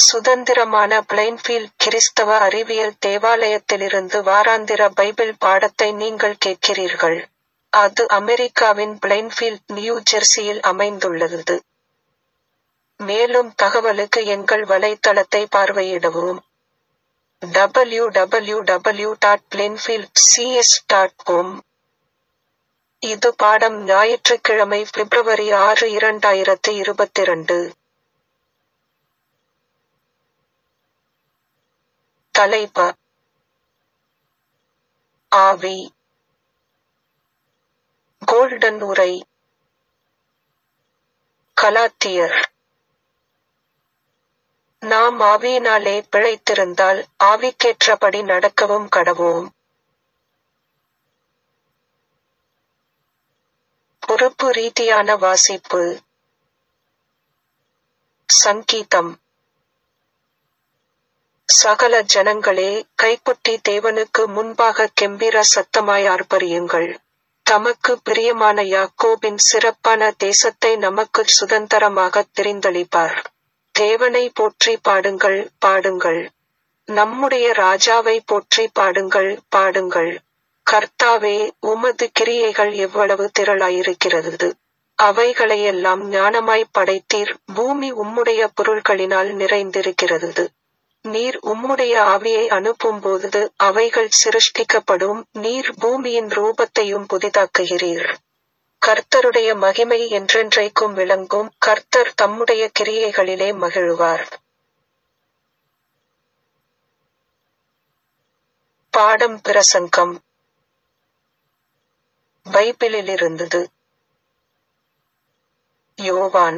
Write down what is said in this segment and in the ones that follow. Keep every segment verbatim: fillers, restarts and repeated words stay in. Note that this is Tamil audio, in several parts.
சுதந்திரமான பிளைன்ஃபீல்ட் கிறிஸ்தவ அறிவியல் தேவாலயத்திலிருந்து வாராந்திர பைபிள் பாடத்தை நீங்கள் கேட்கிறீர்கள். அது அமெரிக்காவின் பிளைன்ஃபீல்ட், நியூ ஜெர்சியில் அமைந்துள்ளது. மேலும் தகவலுக்கு எங்கள் வலைத்தளத்தை பார்வையிடவும். W W W dot Plainfield C S dot com. இது பாடம் ஞாயிற்றுக்கிழமை பிப்ரவரி ஆறு இரண்டாயிரத்து இருபத்திரண்டு. தலைப்பு: ஆவி. கோல்டன் உரை. கலாத்தியர். நாம் ஆவியினாலே பிழைத்திருந்தால் ஆவிக்கேற்றபடி நடக்கவும் கடவோம். பொறுப்பு ரீதியான வாசிப்பு. சங்கீதம். சகல ஜனங்களே, கைகொட்டி தேவனுக்கு முன்பாக கெம்பீர சத்தமாய் ஆர்ப்பரியுங்கள். தமக்கு பிரியமான யாக்கோபின் சிறப்பான தேசத்தை நமக்குச் சுதந்தரமாகத் தெரிந்தளிப்பார். தேவனை போற்றி பாடுங்கள், பாடுங்கள். நம்முடைய ராஜாவை போற்றி பாடுங்கள், பாடுங்கள். கர்த்தாவே, உமது கிரியைகள் எவ்வளவு திரளாயிருக்கிறது! அவைகளையெல்லாம் ஞானமாய்ப் படைத்தீர். பூமி உம்முடைய பொருள்களினால் நிறைந்திருக்கிறது. நீர் உம்முடைய ஆவியை அனுப்பும்போது அவைகள் சிருஷ்டிக்கப்படும். நீர் பூமியின் ரூபத்தையும் புதிதாக்குகிறீர். கர்த்தருடைய மகிமை என்றென்றைக்கும் விளங்கும். கர்த்தர் தம்முடைய கிரியைகளிலே மகிழுவார். பாடம் பிரசங்கம். பைபிளிலிருந்தது. யோவான்.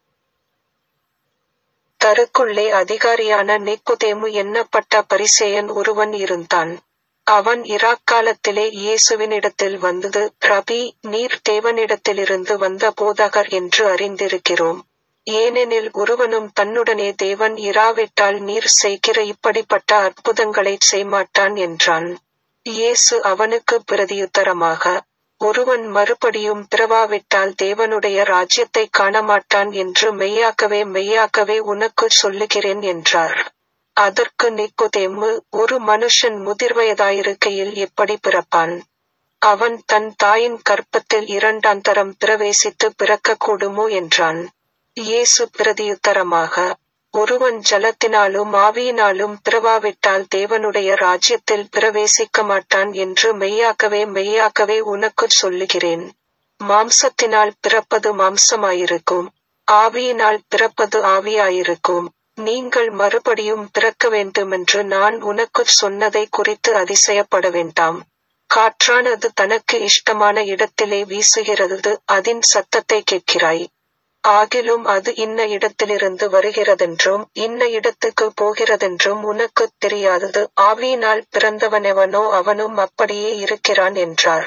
தருக்குள்ளே அதிகாரியான நிக்கோதேமு என்னப்பட்ட பரிசேயன் ஒருவன் இருந்தான். அவன் இராக்காலத்திலே இயேசுவினிடத்தில் வந்தது, ரபி, நீர் தேவனிடத்திலிருந்து வந்த போதகர் என்று அறிந்திருக்கிறோம். ஏனெனில் ஒருவனும் தன்னுடனே தேவன் இராவிட்டால் நீர் செய்கிற இப்படிப்பட்ட அற்புதங்களைச் செய்மாட்டான் என்றான். இயேசு அவனுக்கு பிரதியுத்தரமாக, ஒருவன் மறுபடியும் பிறவாவிட்டால் தேவனுடைய ராஜ்யத்தைக் காணமாட்டான் என்று மெய்யாகவே மெய்யாகவே உனக்குச் சொல்லுகிறேன் என்றார். அதற்கு நிக்கோதேமு, ஒரு மனுஷன் முதிர்வயதாயிருக்கையில் எப்படி பிறப்பான்? அவன் தன் தாயின் கர்ப்பத்தில் இரண்டாந்தரம் பிரவேசித்து பிறக்கக்கூடுமோ என்றான். இயேசு பிரதியுத்தரமாக, ஒருவன் ஜலத்தினாலும் ஆவியினாலும் பிறவாவிட்டால் தேவனுடைய ராஜ்யத்தில் பிரவேசிக்க மாட்டான் என்று மெய்யாகவே மெய்யாகவே உனக்குச் சொல்லுகிறேன். மாம்சத்தினால் பிறப்பது மாம்சமாயிருக்கும், ஆவியினால் பிறப்பது ஆவியாயிருக்கும். நீங்கள் மறுபடியும் பிறக்க வேண்டுமென்று நான் உனக்குச் சொன்னதை குறித்து அதிசயப்பட வேண்டாம். காற்றானது தனக்கு இஷ்டமான இடத்திலே வீசுகிறது, அதின் சத்தத்தை கேட்கிறாய். ஆகிலும் அது இன்ன இடத்திலிருந்து வருகிறதென்றும் இன்ன இடத்துக்கு போகிறதென்றும் உனக்குத் தெரியாதது. ஆவியினால் பிறந்தவனெவனோ அவனும் அப்படியே இருக்கிறான் என்றார்.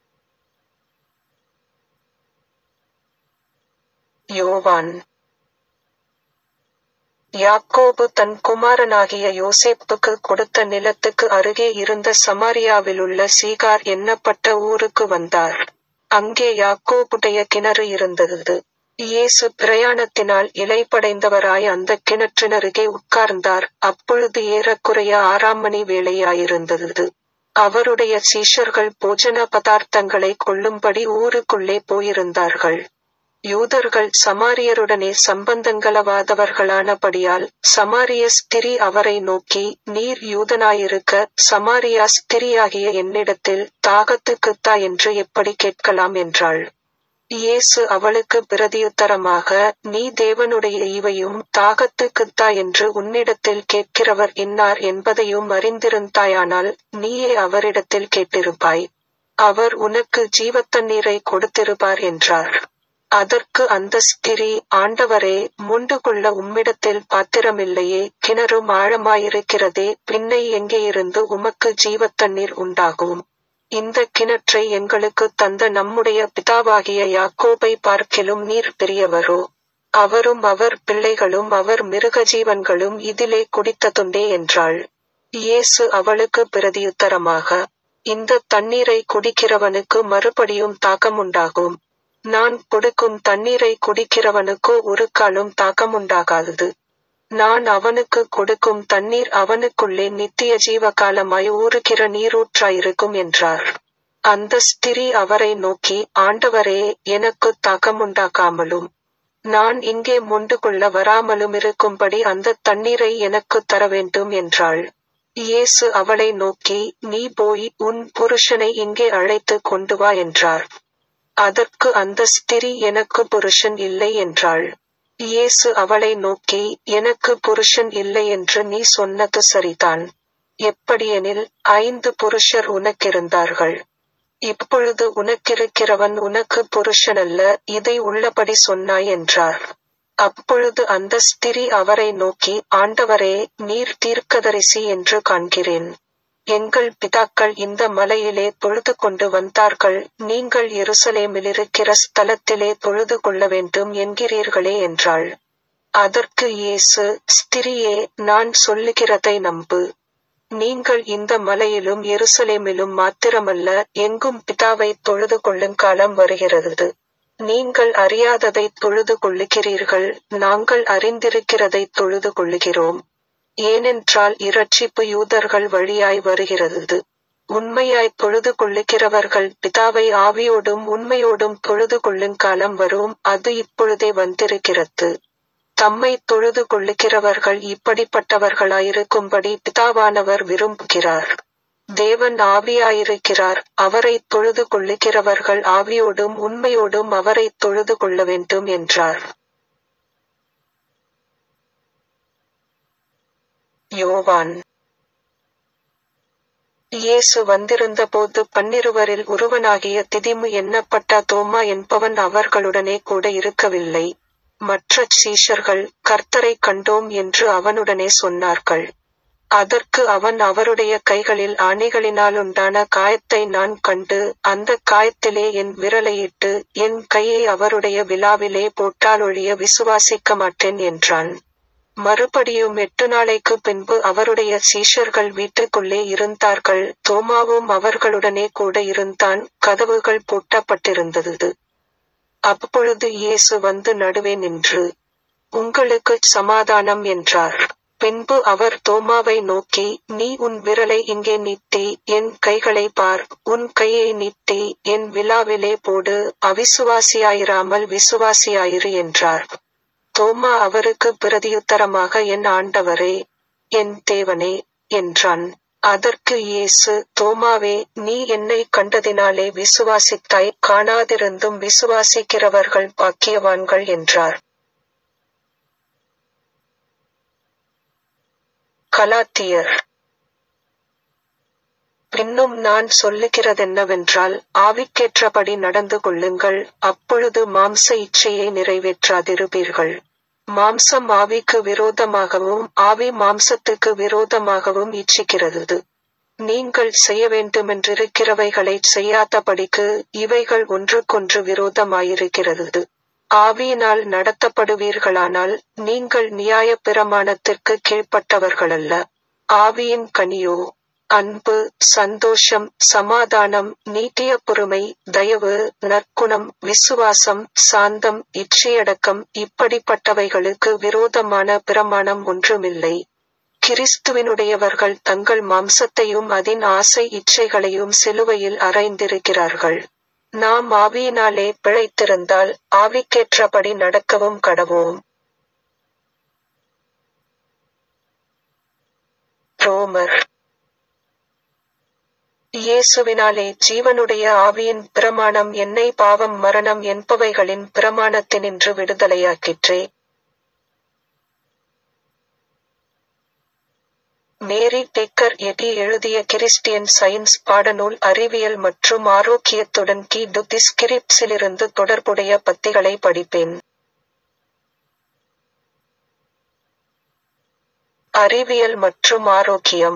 யோவான். யாக்கோபு தன் குமாரனாகிய யோசேப்புக்கு கொடுத்த நிலத்துக்கு அருகே இருந்த சமாரியாவிலுள்ள சீகார் என்னப்பட்ட ஊருக்கு வந்தார். அங்கே யாக்கோபுடைய கிணறு இருந்தது. இயேசு பிரயாணத்தினால் இளைப்படைந்தவராய் அந்தக் கிணற்றினருகே உட்கார்ந்தார். அப்பொழுது ஏறக்குறைய ஆறாம் மணி வேளையாயிருந்தது. அவருடைய சீஷர்கள் போஜன பதார்த்தங்களை கொள்ளும்படி ஊருக்குள்ளே போயிருந்தார்கள். யூதர்கள் சமாரியருடனே சம்பந்தங்களவாதவர்களானபடியால் சமாரிய ஸ்திரீ அவரை நோக்கி, நீர் யூதனாயிருக்க சமாரியா ஸ்திரீயாகிய என்னிடத்தில் தாகத்துக்குத்தா என்று எப்படி கேட்கலாம் என்றாள். இயேசு அவளுக்கு பிரதியுத்தரமாக, நீ தேவனுடைய ஈவையும் தாகத்துக்குத்தா என்று உன்னிடத்தில் கேட்கிறவர் இன்னார் என்பதையும் அறிந்திருந்தாயானால் நீயே அவரிடத்தில் கேட்டிருப்பாய். அவர் உனக்கு ஜீவத்தண்ணீரை கொடுத்திருப்பார் என்றார். அதற்கு அந்த ஸ்திரீ, ஆண்டவரே, மொண்டு கொள்ள உம்மிடத்தில் பாத்திரமில்லையே, கிணறும் ஆழமாயிருக்கிறதே, பின்னை எங்கேயிருந்து உமக்கு ஜீவத்தண்ணீர் உண்டாகும்? இந்த கிணற்றை எங்களுக்கு தந்த நம்முடைய பிதாவாகிய யாக்கோபை பார்க்கிலும் நீர் பெரியவரோ? அவரும் அவர் பிள்ளைகளும் அவர் மிருகஜீவன்களும் இதிலே குடித்ததுண்டே என்றாள். இயேசு அவளுக்கு பிரதியுத்தரமாக, இந்த தண்ணீரை குடிக்கிறவனுக்கு மறுபடியும் தாகமுண்டாகும். நான் கொடுக்கும் தண்ணீரை குடிக்கிறவனுக்கோ ஒரு காலும் தாகமுண்டாகாது. நான் அவனுக்கு கொடுக்கும் தண்ணீர் அவனுக்குள்ளே நித்திய ஜீவகாலமாய் ஊறுகிற நீரூற்றாயிருக்கும் என்றார். அந்த ஸ்திரீ அவரை நோக்கி, ஆண்டவரே, எனக்கு தாகமுண்டாக்காமலும் நான் இங்கே மொண்டு கொள்ள வராமலும் இருக்கும்படி அந்த தண்ணீரை எனக்கு தரவேண்டும் என்றாள். இயேசு அவளை நோக்கி, நீ போய் உன் புருஷனை இங்கே அழைத்து கொண்டு வா என்றார். அதற்கு அந்த ஸ்திரீ, எனக்கு புருஷன் இல்லை என்றாள். இயேசு அவளை நோக்கி, எனக்கு புருஷன் இல்லை என்று நீ சொன்னது சரிதான். எப்படியெனில் ஐந்து புருஷர் உனக்கிருந்தார்கள். இப்பொழுது உனக்கிருக்கிறவன் உனக்கு புருஷனல்ல, இதை உள்ளபடி சொன்னாய் என்றார். அப்பொழுது அந்த ஸ்திரீ அவரை நோக்கி, ஆண்டவரே, நீர் தீர்க்கதரிசி என்று காண்கிறேன். எங்கள் பிதாக்கள் இந்த மலையிலே தொழுது கொண்டு வந்தார்கள், நீங்கள் எருசலேமிலிருக்கிற ஸ்தலத்திலே தொழுது கொள்ள வேண்டும் என்கிறீர்களே என்றாள். அதற்கு இயேசு, ஸ்திரியே, நான் சொல்லுகிறதை நம்பு. நீங்கள் இந்த மலையிலும் எருசலேமிலும் மாத்திரமல்ல, எங்கும் பிதாவை தொழுது கொள்ளும் காலம் வருகிறது. நீங்கள் அறியாததை தொழுது கொள்ளுகிறீர்கள், நாங்கள் அறிந்திருக்கிறதை தொழுது கொள்ளுகிறோம். ஏனென்றால் இரட்சிப்பு யூதர்கள் வழியாய் வருகிறது. உண்மையாய் தொழுது கொள்ளுகிறவர்கள் பிதாவை ஆவியோடும் உண்மையோடும் தொழுது கொள்ளும் காலம் வரும், அது இப்பொழுதே வந்திருக்கிறது. தம்மை தொழுது கொள்ளுகிறவர்கள் இப்படிப்பட்டவர்களாயிருக்கும்படி பிதாவானவர் விரும்புகிறார். தேவன் ஆவியாயிருக்கிறார், அவரை தொழுது கொள்ளுகிறவர்கள் ஆவியோடும் உண்மையோடும் அவரை தொழுது கொள்ள வேண்டும் என்றார். யோவான். இயேசு வந்திருந்தபோது பன்னிருவரில் ஒருவனாகிய திதிமு எண்ணப்பட்ட தோமா என்பவன் அவர்களுடனே கூட இருக்கவில்லை. மற்ற சீஷர்கள், கர்த்தரைக் கண்டோம் என்று அவனுடனே சொன்னார்கள். அதற்கு அவன், அவருடைய கைகளில் ஆணிகளினாலுண்டான காயத்தை நான் கண்டு, அந்த காயத்திலே என் விரலையிட்டு, என் கையை அவருடைய விலாவிலே போட்டாலொழிய விசுவாசிக்க மாட்டேன் என்றான். மறுபடியும் எட்டு நாளைக்கு பின்பு அவருடைய சீஷர்கள் வீட்டுக்குள்ளே இருந்தார்கள். தோமாவும் அவர்களுடனே கூட இருந்தான். கதவுகள் பூட்டப்பட்டிருந்தது. அப்பொழுது இயேசு வந்து நடுவே நின்று, உங்களுக்குச் சமாதானம் என்றார். பின்பு அவர் தோமாவை நோக்கி, நீ உன் விரலை இங்கே நீட்டி என் கைகளை பார், உன் கையை நீட்டி என் விலாவிலே போடு, அவிசுவாசியாயிராமல் விசுவாசியாயிரு என்றார். தோமா அவருக்கு பிரதியுத்தரமாக, என் ஆண்டவரே, என் தேவனே என்றான். அதற்கு இயேசு, தோமாவே, நீ என்னை கண்டதினாலே விசுவாசித்தாய், காணாதிருந்தும் விசுவாசிக்கிறவர்கள் பாக்கியவான்கள் என்றார். கலாத்தியர். பின்னும் நான் சொல்லுகிறதென்னவென்றால், ஆவிக்கேற்றபடி நடந்து கொள்ளுங்கள், அப்பொழுது மாம்ச இச்சையை நிறைவேற்றாதிருப்பீர்கள். மாம்சம் ஆவிக்கு விரோதமாகவும் ஆவி மாம்சத்துக்கு விரோதமாகவும் இச்சிக்கிறது. நீங்கள் செய்ய வேண்டுமென்றிருக்கிறவைகளைச் செய்யாதபடிக்கு இவைகள் ஒன்றுக்கொன்று விரோதமாயிருக்கிறது. ஆவியினால் நடத்தப்படுவீர்களானால் நீங்கள் நியாயப் பிரமாணத்திற்கு கீழ்ப்பட்டவர்களல்ல. ஆவியின் கனியோ அன்பு, சந்தோஷம், சமாதானம், நீட்டிய பொறுமை, தயவு, நற்குணம், விசுவாசம், சாந்தம், இச்சையடக்கம், இப்படிப்பட்டவைகளுக்கு விரோதமான பிரமாணம் ஒன்றுமில்லை. கிறிஸ்துவினுடையவர்கள் தங்கள் மாம்சத்தையும் அதின் ஆசை இச்சைகளையும் சிலுவையில் அறைந்திருக்கிறார்கள். நாம் ஆவியினாலே பிழைத்திருந்தால் ஆவிக்கேற்றபடி நடக்கவும் கடவோம். ரோமர். இயேசுவினாலே ஜீவனுடைய ஆவியின் பிரமாணம் என்னை பாவம் மரணம் என்பவைகளின் பிரமாணத்தினின்று விடுதலையாக்கிற்றே. மேரி டேக்கர் எட்டி எழுதிய கிறிஸ்டியன் சயின்ஸ் பாடநூல் அறிவியல் மற்றும் ஆரோக்கியத்துடன் கி டு தி ஸ்கிரிப்ட்ஸிலிருந்து தொடர்புடைய பத்திகளை படிப்பேன். அறிவியல் மற்றும் ஆரோக்கியம்.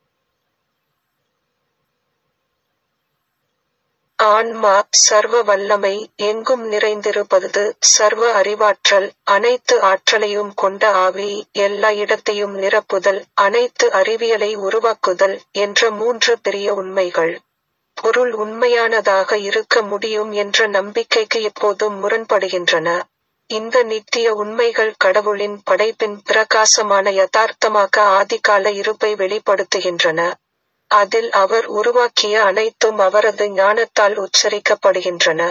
ஆன்மா, சர்வ வல்லமை, எங்கும் நிறைந்திருப்பது, சர்வ அறிவாற்றல், அனைத்து ஆற்றலையும் கொண்ட ஆவி, எல்லா இடத்தையும் நிரப்புதல், அனைத்து அறிவியலை உருவாக்குதல் என்ற மூன்று பெரிய உண்மைகள். பொருள் உண்மையானதாக இருக்க முடியும் என்ற நம்பிக்கைக்கு எப்போதும் முரண்படுகின்றன. இந்த நித்திய உண்மைகள் கடவுளின் படைப்பின் பிரகாசமான யதார்த்தமாக ஆதிகால இருப்பை வெளிப்படுத்துகின்றன. அதில் அவர் உருவாக்கிய அனைத்தும் அவரது ஞானத்தால் உச்சரிக்கப்படுகின்றன.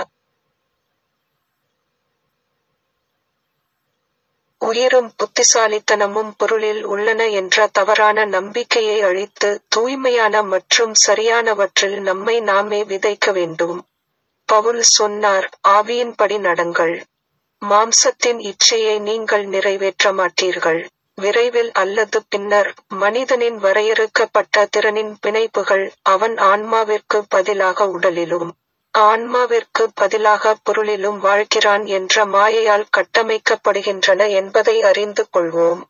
உயிரும் புத்திசாலித்தனமும் பொருளில் உள்ளன என்ற தவறான நம்பிக்கையை அழித்து தூய்மையான மற்றும் சரியானவற்றில் நம்மை நாமே விதைக்க வேண்டும். பவுல் சொன்னார், ஆவியின்படி நடங்கள். மாம்சத்தின் இச்சையை நீங்கள் நிறைவேற்ற மாட்டீர்கள். விரைவில் அல்லது பின்னர் மனிதனின் வரையறுக்கப்பட்ட திறனின் பிணைப்புகள் அவன் ஆன்மாவிற்கு பதிலாக உடலிலும் ஆன்மாவிற்கு பதிலாக பொருளிலும் வாழ்கிறான் என்ற மாயையால் கட்டமைக்கப்படுகின்றன என்பதை அறிந்து கொள்வோம்.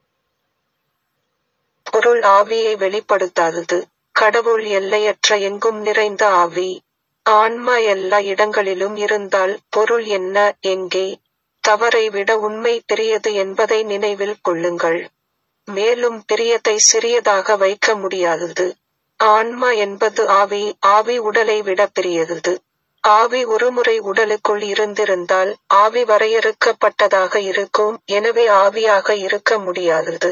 பொருள் ஆவியை வெளிப்படுத்தாதது. கடவுள் எல்லையற்ற எங்கும் நிறைந்த ஆவி. ஆன்மா எல்லா இடங்களிலும் இருந்தால் பொருள் என்ன, எங்கே? தவறை விட உண்மை பெரியது என்பதை நினைவில் கொள்ளுங்கள். மேலும் பெரியதை சிறியதாக வைக்க முடியாதது. ஆன்மா என்பது ஆவி, ஆவி உடலை விட பெரியது. ஆவி ஒருமுறை உடலுக்குள் இருந்திருந்தால் ஆவி வரையறுக்கப்பட்டதாக இருக்கும், எனவே ஆவியாக இருக்க முடியாதது.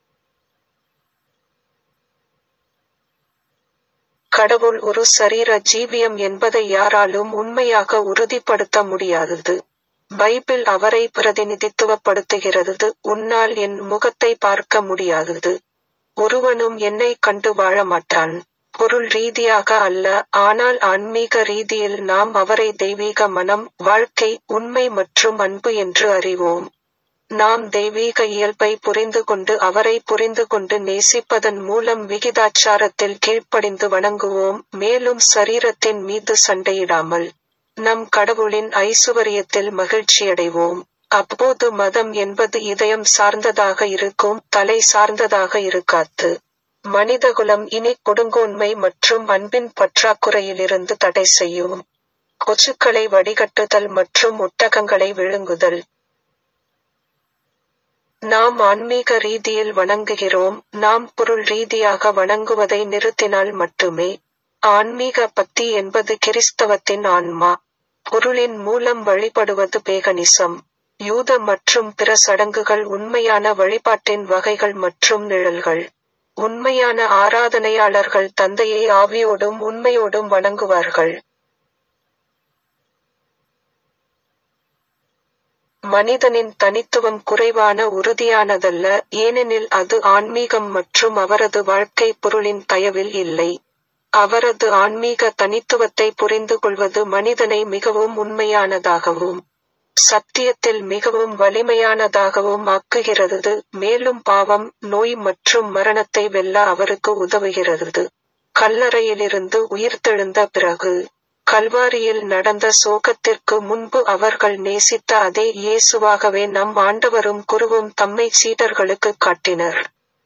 கடவுள் ஒரு சரீர ஜீவியம் என்பதை யாராலும் உண்மையாக உறுதிப்படுத்த முடியாதது. பைபிள் அவரை பிரதிநிதித்துவப்படுத்துகிறது. உன்னால் என் முகத்தை பார்க்க முடியாதது. ஒருவனும் என்னை கண்டு வாழ மாட்டான். பொருள் ரீதியாக அல்ல, ஆனால் ஆன்மீக ரீதியில் நாம் அவரை தெய்வீக மனம், வாழ்க்கை, உண்மை மற்றும் அன்பு என்று அறிவோம். நாம் தெய்வீக இயல்பை புரிந்து கொண்டு அவரை புரிந்து கொண்டு நேசிப்பதன் மூலம் விகிதாச்சாரத்தில் கீழ்ப்படிந்து வணங்குவோம், மேலும் சரீரத்தின் மீது சண்டையிடாமல் நம் கடவுளின் ஐசுவரியத்தில் மகிழ்ச்சியடைவோம். அப்போது மதம் என்பது இதயம் சார்ந்ததாக இருக்கும், தலை சார்ந்ததாக இருக்காது. மனிதகுலம் இனி கொடுங்கோன்மை மற்றும் அன்பின் பற்றாக்குறையிலிருந்து தடை செய்யும். கொசுக்களை வடிகட்டுதல் மற்றும் ஒட்டகங்களை விழுங்குதல். நாம் ஆன்மீக ரீதியில் வணங்குகிறோம், நாம் பொருள் ரீதியாக வணங்குவதை நிறுத்தினால் மட்டுமே. ஆன்மீக பக்தி என்பது கிறிஸ்தவத்தின் ஆன்மா. பொருளின் மூலம் வழிபடுவது பேகனிசம். யூத மற்றும் பிற சடங்குகள் உண்மையான வழிபாட்டின் வகைகள் மற்றும் நிழல்கள். உண்மையான ஆராதனையாளர்கள் தந்தையை ஆவியோடும் உண்மையோடும் வணங்குவார்கள். மனிதனின் தனித்துவம் குறைவான உறுதியானதல்ல, ஏனெனில் அது ஆன்மீகம் மற்றும் அவரது வாழ்க்கை பொருளின் தயவில் இல்லை. அவரது ஆன்மீக தனித்துவத்தை புரிந்து கொள்வது மனிதனை மிகவும் உண்மையானதாகவும் சத்தியத்தில் மிகவும் வலிமையானதாகவும் ஆக்குகிறது, மேலும் பாவம், நோய் மற்றும் மரணத்தை வெல்ல அவருக்கு உதவுகிறது. கல்லறையிலிருந்து உயிர்த்தெழுந்த பிறகு, கல்வாரியில் நடந்த சோகத்திற்கு முன்பு அவர்கள் நேசித்த அதே இயேசுவாகவே நம் ஆண்டவரும் குருவும் தம்மை சீடர்களுக்கு காட்டினர்.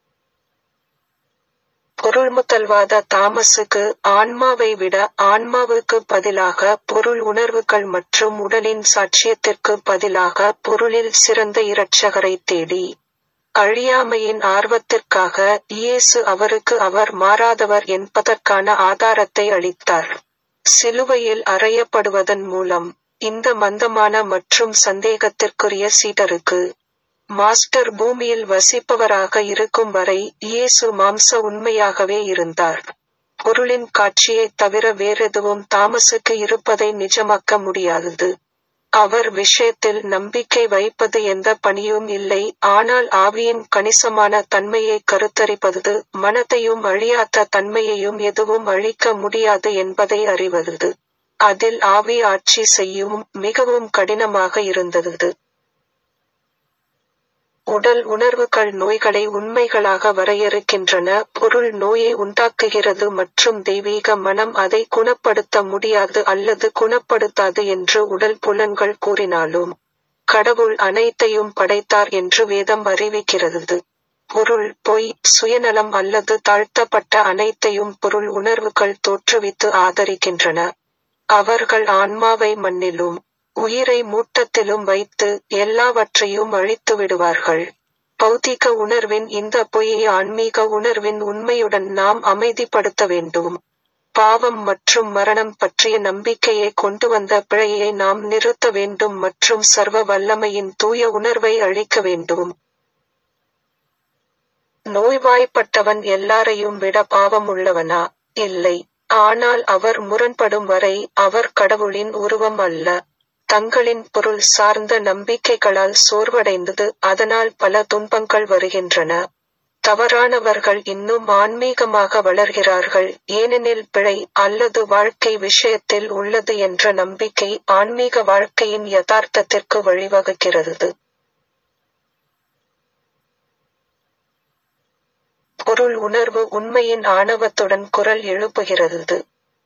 பொருள்முதல்வாத தாமசுக்கு ஆன்மாவை விட ஆன்மாவுக்கு பதிலாக பொருள் உணர்வுகள் மற்றும் உடலின் சாட்சியத்திற்கு பதிலாக பொருளில் சிறந்த இரட்சகரை தேடி அழியாமையின் ஆர்வத்திற்காக இயேசு அவருக்கு அவர் மாறாதவர் என்பதற்கான ஆதாரத்தை அளித்தார். சிலுவையில் அறையப்படுவதன் மூலம் இந்த மந்தமான மற்றும் சந்தேகத்திற்குரிய சீடருக்கு மாஸ்டர் பூமியில் வசிப்பவராக இருக்கும் வரை இயேசு மாம்ச உண்மையாகவே இருந்தார். பொருளின் காட்சியைத் தவிர வேறெதுவும் தாமசுக்கு இருப்பதை நிஜமாக்க முடியாதது. அவர் விஷயத்தில் நம்பிக்கை வைப்பது எந்த பணியும் இல்லை, ஆனால் ஆவியின் கணிசமான தன்மையை கருத்தரிப்பது, மனத்தையும் அழியாத தன்மையையும் எதுவும் அழிக்க முடியாது என்பதை அறிவது. அதில் ஆவி ஆட்சி செய்யும் மிகவும் கடினமாக இருந்தது. உடல் உணர்வுகள் நோய்களை உண்மைகளாக வரையறுக்கின்றன, பொருள் நோயை உண்டாக்குகிறது மற்றும் தெய்வீக மனம் அதை குணப்படுத்த முடியாது அல்லது குணப்படுத்தாது என்று உடல் புலன்கள் கூறினாலும், கடவுள் அனைத்தையும் படைத்தார் என்று வேதம் அறிவிக்கிறது. பொருள், பொய், சுயநலம் அல்லது தாழ்த்தப்பட்ட அனைத்தையும் பொருள் உணர்வுகள் தோற்றுவித்து ஆதரிக்கின்றன. அவர்கள் ஆன்மாவை மண்ணிலும் உயிரை மூட்டத்திலும் வைத்து எல்லாவற்றையும் அழித்து விடுவார்கள். பௌதிக உணர்வின் இந்த பொய்யை ஆன்மீக உணர்வின் உண்மையுடன் நாம் அமைதிப்படுத்த வேண்டும். பாவம் மற்றும் மரணம் பற்றிய நம்பிக்கையை கொண்டு வந்த பிழையை நாம் நிறுத்த வேண்டும் மற்றும் சர்வ வல்லமையின் தூய உணர்வை அளிக்க வேண்டும். நோய்வாய்ப்பட்டவன் எல்லாரையும் விட பாவம் உள்ளவனா? இல்லை. ஆனால் அவர் முரண்படும் வரை அவர் கடவுளின் உருவம் அல்ல. தங்களின் பொருள் சார்ந்த நம்பிக்கைகளால் சோர்வடைந்தது, அதனால் பல துன்பங்கள் வருகின்றன. தவறானவர்கள் இன்னும் ஆன்மீகமாக வளர்கிறார்கள், ஏனெனில் பிழை அல்லது வாழ்க்கை விஷயத்தில் உள்ளது என்ற நம்பிக்கை ஆன்மீக வாழ்க்கையின் யதார்த்தத்திற்கு வழிவகுக்கிறது. பொருள் உணர்வு உண்மையின் ஆணவத்துடன் குரல் எழுப்புகிறது.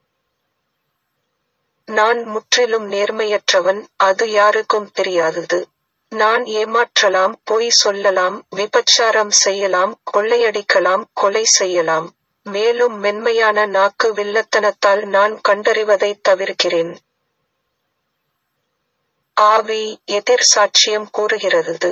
நான் முற்றிலும் நேர்மையற்றவன், அது யாருக்கும் தெரியாதது. நான் ஏமாற்றலாம், பொய் சொல்லலாம், விபச்சாரம் செய்யலாம், கொள்ளையடிக்கலாம், கொலை செய்யலாம். மேலும் மென்மையான நாக்கு வில்லத்தனத்தால் நான் கண்டறிவதை தவிர்க்கிறேன். ஆவி எதிர் சாட்சியம் கூறுகிறது.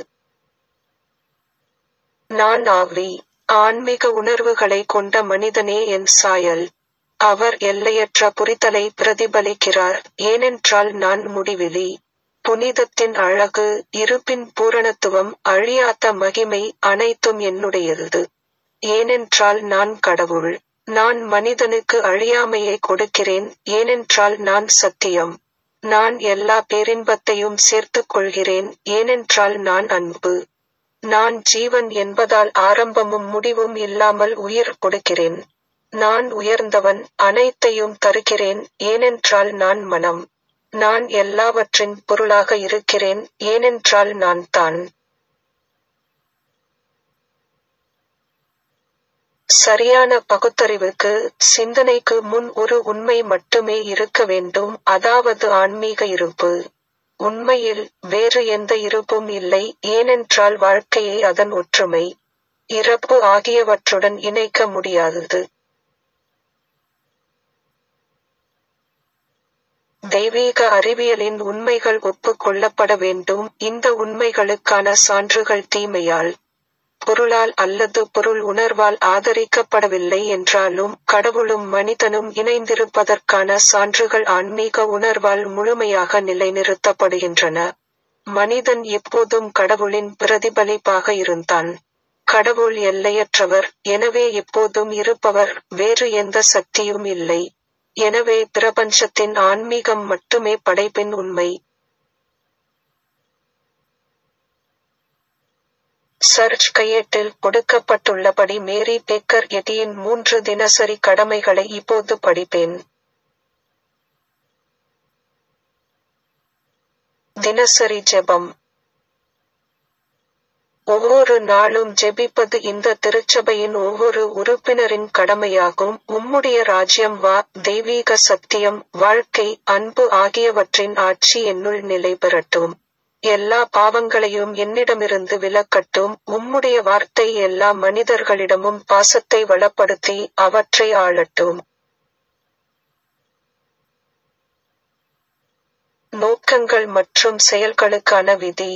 நான் ஆவி. ஆன்மீக உணர்வுகளை கொண்ட மனிதனே என் சாயல். அவர் எல்லையற்ற புரிதலை பிரதிபலிக்கிறார், ஏனென்றால் நான் முடிவிலி. புனிதத்தின் அழகு, இருப்பின் பூரணத்துவம், அழியாத மகிமை அனைத்தும் என்னுடையது. ஏனென்றால் நான் கடவுள். நான் மனிதனுக்கு அழியாமையை கொடுக்கிறேன், ஏனென்றால் நான் சத்தியம். நான் எல்லா பேரின்பத்தையும் சேர்த்துக் கொள்கிறேன், ஏனென்றால் நான் அன்பு. நான் ஜீவன் என்பதால் ஆரம்பமும் முடிவும் இல்லாமல் உயிர் கொடுக்கிறேன். நான் உயர்ந்தவன், அனைத்தையும் தருகிறேன், ஏனென்றால் நான் மனம். நான் எல்லாவற்றின் பொருளாக இருக்கிறேன், ஏனென்றால் நான் தான். சரியான பகுத்தறிவுக்கு, சிந்தனைக்கு முன் ஒரு உண்மை மட்டுமே இருக்க வேண்டும், அதாவது ஆன்மீக இருப்பு. உண்மையில் வேறு எந்த இருப்பும் இல்லை, ஏனென்றால் வாழ்க்கையை அதன் ஒற்றுமை, இறப்பு ஆகியவற்றுடன் இணைக்க முடியாதது. தெய்வீக அறிவியலின் உண்மைகள் ஒப்புக் கொள்ளப்பட வேண்டும். இந்த உண்மைகளுக்கான சான்றுகள் தீமையால், பொருளால் அல்லது பொருள் உணர்வால் ஆதரிக்கப்படவில்லை என்றாலும், கடவுளும் மனிதனும் இணைந்திருப்பதற்கான சான்றுகள் ஆன்மீக உணர்வால் முழுமையாக நிலைநிறுத்தப்படுகின்றன. மனிதன் எப்போதும் கடவுளின் பிரதிபலிப்பாக இருந்தான். கடவுள் எல்லையற்றவர், எனவே எப்போதும் இருப்பவர், வேறு எந்த சக்தியும் இல்லை. எனவே பிரபஞ்சத்தின் ஆன்மீகம் மட்டுமே படைப்பின் உண்மை. சர்ச் கையேட்டில் கொடுக்கப்பட்டுள்ளபடி மேரி பேக்கர் எட்டியின் மூன்று தினசரி கடமைகளை இப்போது படிப்பேன். தினசரி ஜெபம். ஒவ்வொரு நாளும் ஜெபிப்பது இந்த திருச்சபையின் ஒவ்வொரு உறுப்பினரின் கடமையாகும். உம்முடைய ராஜ்யம் வா, தெய்வீக சத்தியம், வாழ்க்கை, அன்பு ஆகியவற்றின் ஆட்சி என்னுள் நிலை பெறட்டும். எல்லா பாவங்களையும் என்னிடமிருந்து விலக்கட்டும். உம்முடைய வார்த்தை எல்லா மனிதர்களிடமும் பாசத்தை வளப்படுத்தி அவற்றை ஆளட்டும். நோக்கங்கள் மற்றும் செயல்களுக்கான விதி.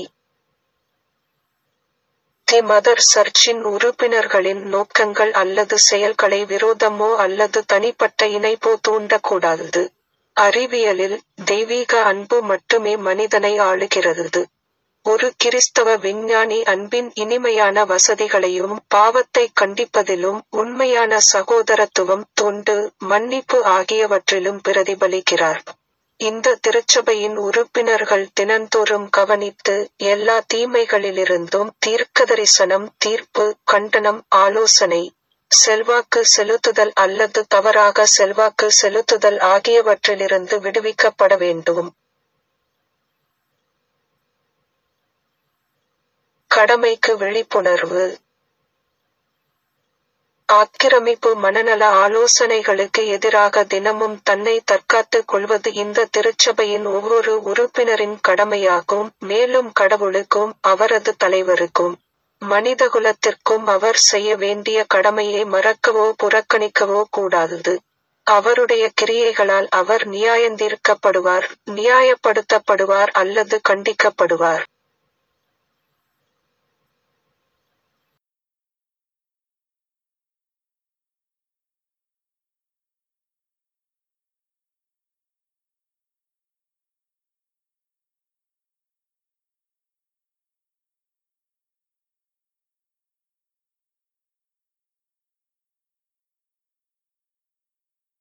தி மதர் சர்ச்சின் உறுப்பினர்களின் நோக்கங்கள் அல்லது செயல்களை விரோதமோ அல்லது தனிப்பட்ட இணைப்போ தூண்டக்கூடாது. அறிவியலில், தெய்வீக அன்பு மட்டுமே மனிதனை ஆளுகிறது. ஒரு கிறிஸ்தவ விஞ்ஞானி அன்பின் இனிமையான வசதிகளையும் பாவத்தை கண்டிப்பதிலும் உண்மையான சகோதரத்துவம், தொண்டு, மன்னிப்பு ஆகியவற்றிலும் பிரதிபலிக்கிறார். இந்த திருச்சபையின் உறுப்பினர்கள் தினந்தோறும் கவனித்து, எல்லா தீமைகளிலிருந்தும் தீர்க்கதரிசனம், தீர்ப்பு, கண்டனம், ஆலோசனை, செல்வாக்கு செலுத்துதல் அல்லது தவறாக செல்வாக்கு செலுத்துதல் ஆகியவற்றிலிருந்து விடுவிக்கப்பட வேண்டும். கடமைக்கு விழிப்புணர்வு. ஆக்கிரமிப்பு மனநல ஆலோசனைகளுக்கு எதிராக தினமும் தன்னை தற்காத்துக் கொள்வது இந்த திருச்சபையின் ஒவ்வொரு உறுப்பினரின் கடமையாகும். மேலும் கடவுளுக்கும் அவரது தலைவருக்கும் மனிதகுலத்திற்கும் அவர் செய்ய வேண்டிய கடமையை மறக்கவோ புறக்கணிக்கவோ கூடாது. அவருடைய கிரியைகளால் அவர் நியாயந்தீர்க்கப்படுவார், நியாயப்படுத்தப்படுவார் அல்லது கண்டிக்கப்படுவார்.